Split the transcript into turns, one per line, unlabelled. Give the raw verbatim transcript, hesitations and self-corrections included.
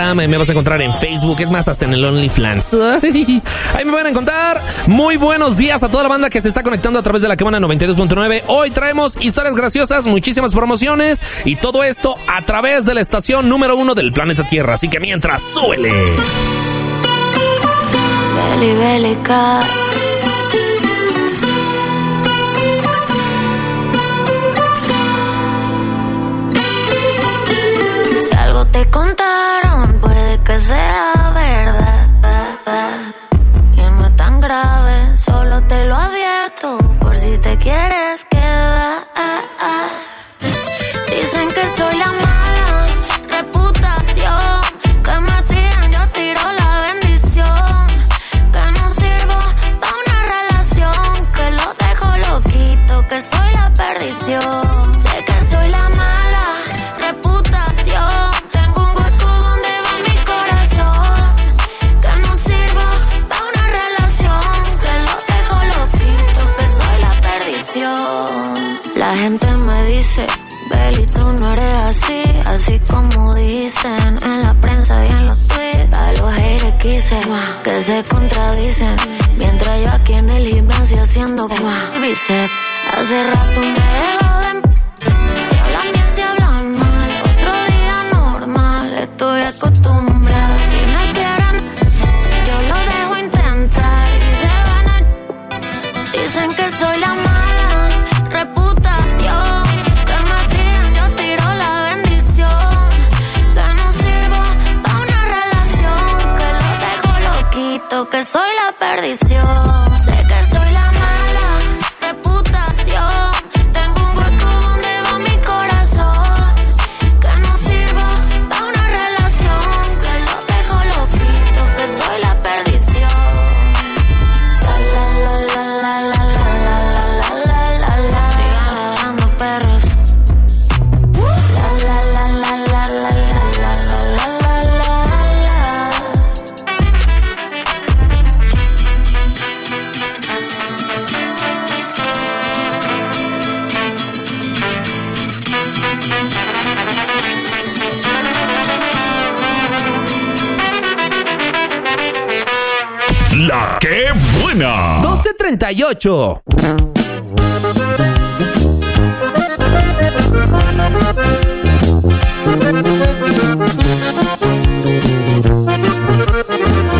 Me, me vas a encontrar en Facebook, es más, hasta en el OnlyFans. Ay, ahí me van a encontrar. Muy buenos días a toda la banda que se está conectando a través de la Quemona noventa y dos punto nueve. Hoy traemos historias graciosas, muchísimas promociones y todo esto a través de la estación número uno del planeta Tierra. Así que mientras, súbele.
Beli, beli, car. Si algo te contaron, puede que sea verdad. Y no es tan grave, solo te lo advierto por si te quieres quedar. Dicen que soy la mala reputación, que me tiran, yo tiro la bendición, que no sirvo pa' una relación, que lo dejo loquito, que soy la perdición. Sé que soy la mala reputación, tengo un hueco donde va mi corazón, que no sirvo pa' una relación, que lo dejo loquito, que soy la perdición. La gente me dice, Beli, tú no eres así, así como dicen en la prensa y en los tweets. A los haters quise que se contradicen, mientras yo aquí en el gimnasio haciendo bíceps. Hace rato me dejo de... Si hablan bien, si hablan mal, otro día normal, estoy acostumbrada. Si me quieren, yo lo dejo intentar y se van a... Dicen que soy la mala reputación, que me tiran, yo tiro la bendición, que no sirvo pa' una relación, que lo dejo loquito, que soy la perdición. Sé que soy la mala reputación, tengo un hueco donde va mi corazón, que no sirvo pa' una relación, que lo dejo loquito, que soy la perdición. La la la la la la la la la la. Sigan echando perros. La la la la la la la la la la la la.
La que buena.
doce treinta y ocho.